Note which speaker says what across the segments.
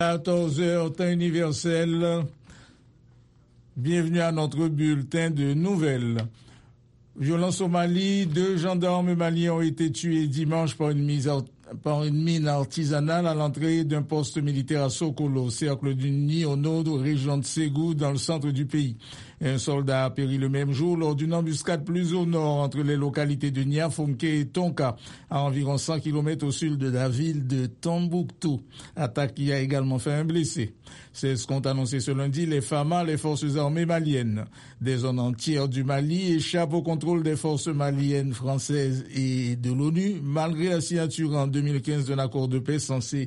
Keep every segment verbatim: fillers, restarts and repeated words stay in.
Speaker 1: quatorze heures, temps universel. Bienvenue à notre bulletin de nouvelles. Violence au Mali, deux gendarmes maliens ont été tués dimanche par une, mise à, par une mine artisanale à l'entrée d'un poste militaire à Sokolo, cercle du Ni au nord, région de Ségou, dans le centre du pays. Un soldat a péri le même jour lors d'une embuscade plus au nord entre les localités de Niafonke et Tonka, à environ cent kilomètres au sud de la ville de Tombouctou. Attaque qui a également fait un blessé. C'est ce qu'ont annoncé ce lundi les F A M A, les forces armées maliennes. Des zones entières du Mali échappent au contrôle des forces maliennes, françaises et de l'ONU, malgré la signature en deux mille quinze d'un accord de paix censé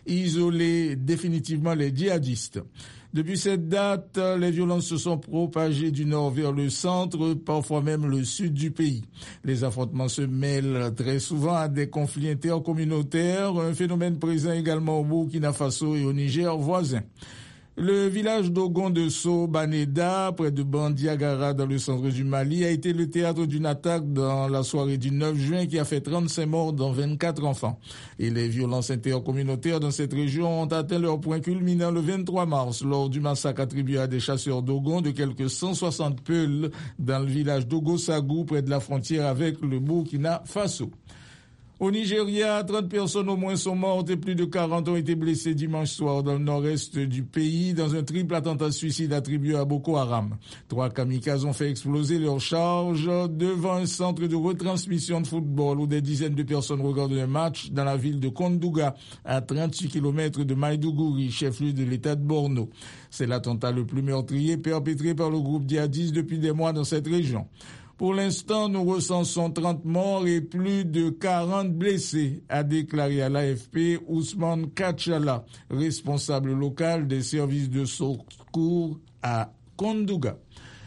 Speaker 1: isoler définitivement les djihadistes. Depuis cette date, les violences se sont propagées du nord vers le centre, parfois même le sud du pays. Les affrontements se mêlent très souvent à des conflits intercommunautaires, un phénomène présent également au Burkina Faso et au Niger voisin. Le village d'Ogon de So Baneda, près de Bandiagara dans le centre du Mali, a été le théâtre d'une attaque dans la soirée du neuf juin qui a fait trente-cinq morts dont vingt-quatre enfants. Et les violences intercommunautaires dans cette région ont atteint leur point culminant le vingt-trois mars lors du massacre attribué à des chasseurs d'Ogon de quelques cent soixante peuls dans le village d'Ogosagou près de la frontière avec le Burkina Faso. Au Nigeria, trente personnes au moins sont mortes et plus de quarante ont été blessées dimanche soir dans le nord-est du pays dans un triple attentat suicide attribué à Boko Haram. Trois kamikazes ont fait exploser leur charge devant un centre de retransmission de football où des dizaines de personnes regardent un match dans la ville de Kondouga, à trente-huit kilomètres de Maïdougouri, chef-lieu de l'état de Borno. C'est l'attentat le plus meurtrier perpétré par le groupe djihadiste depuis des mois dans cette région. Pour l'instant, nous recensons trente morts et plus de quarante blessés, a déclaré à l'A F P Ousmane Kachala, responsable local des services de secours à Kondouga.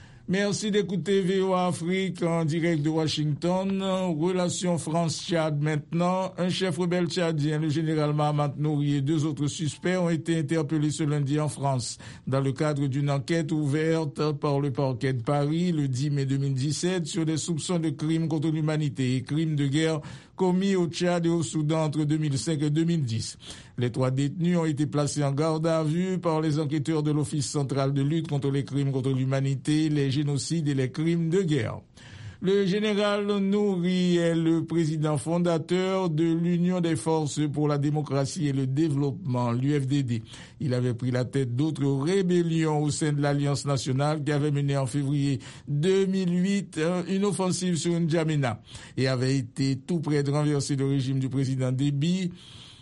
Speaker 1: Merci d'écouter V O A Afrique en direct de Washington. Relations France-Tchad maintenant. Un chef rebelle tchadien, le général Mahamat Nouri, et deux autres suspects ont été interpellés ce lundi en France dans le cadre d'une enquête ouverte par le parquet de Paris le dix mai deux mille dix-sept sur des soupçons de crimes contre l'humanité et crimes de guerre commis au Tchad et au Soudan entre deux mille cinq et deux mille dix. Les trois détenus ont été placés en garde à vue par les enquêteurs de l'Office central de lutte contre les crimes contre l'humanité, les génocides et les crimes de guerre. Le général Nouri est le président fondateur de l'Union des forces pour la démocratie et le développement, l'U F D D. Il avait pris la tête d'autres rébellions au sein de l'Alliance nationale qui avait mené en février deux mille huit une offensive sur N'Djamena et avait été tout près de renverser le régime du président Déby,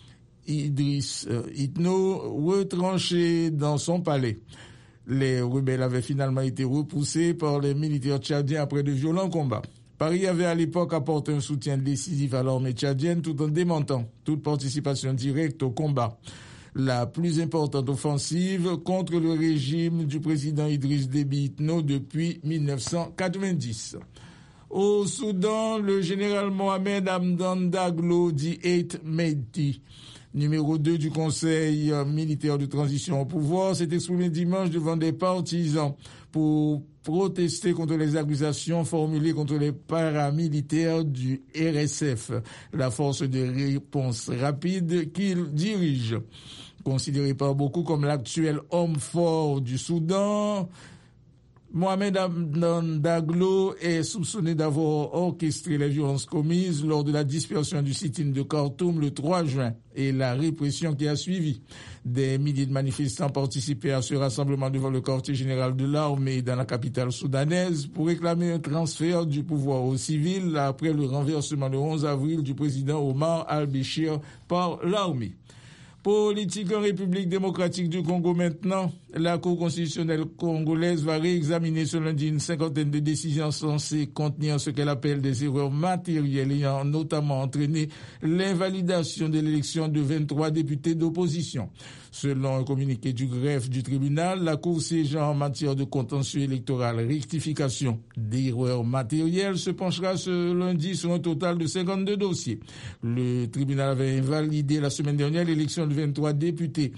Speaker 1: Idriss Itno, retranché dans son palais. Les rebelles avaient finalement été repoussés par les militaires tchadiens après de violents combats. Paris avait à l'époque apporté un soutien décisif à l'armée tchadienne tout en démentant toute participation directe au combat. La plus importante offensive contre le régime du président Idriss Déby Itno depuis mille neuf cent quatre-vingt-dix. Au Soudan, le général Mohamed Hamdan Daglo, dit Eight Mehdi, numéro deux du Conseil militaire de transition au pouvoir, s'est exprimé dimanche devant des partisans pour protester contre les accusations formulées contre les paramilitaires du R S F, la force de réponse rapide qu'il dirige. Considéré par beaucoup comme l'actuel homme fort du Soudan, Mohamed Hamdan Daglo est soupçonné d'avoir orchestré les violences commises lors de la dispersion du sit-in de Khartoum le trois juin et la répression qui a suivi. Des milliers de manifestants participaient à ce rassemblement devant le quartier général de l'armée dans la capitale soudanaise pour réclamer un transfert du pouvoir aux civils après le renversement le onze avril du président Omar al-Béchir par l'armée. Politique en République démocratique du Congo maintenant. La Cour constitutionnelle congolaise va réexaminer ce lundi une cinquantaine de décisions censées contenir ce qu'elle appelle des erreurs matérielles ayant notamment entraîné l'invalidation de l'élection de vingt-trois députés d'opposition. Selon un communiqué du greffe du tribunal, la Cour siégeant en matière de contentieux électoral rectification d'erreurs matérielles se penchera ce lundi sur un total de cinquante-deux dossiers. Le tribunal avait invalidé la semaine dernière l'élection de vingt-trois députés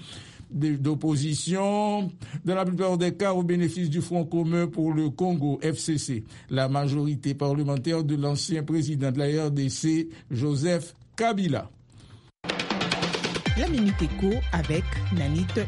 Speaker 1: d'opposition, dans la plupart des cas au bénéfice du Front commun pour le Congo, F C C, la majorité parlementaire de l'ancien président de la R D C, Joseph Kabila.
Speaker 2: La Minute Éco avec Nanit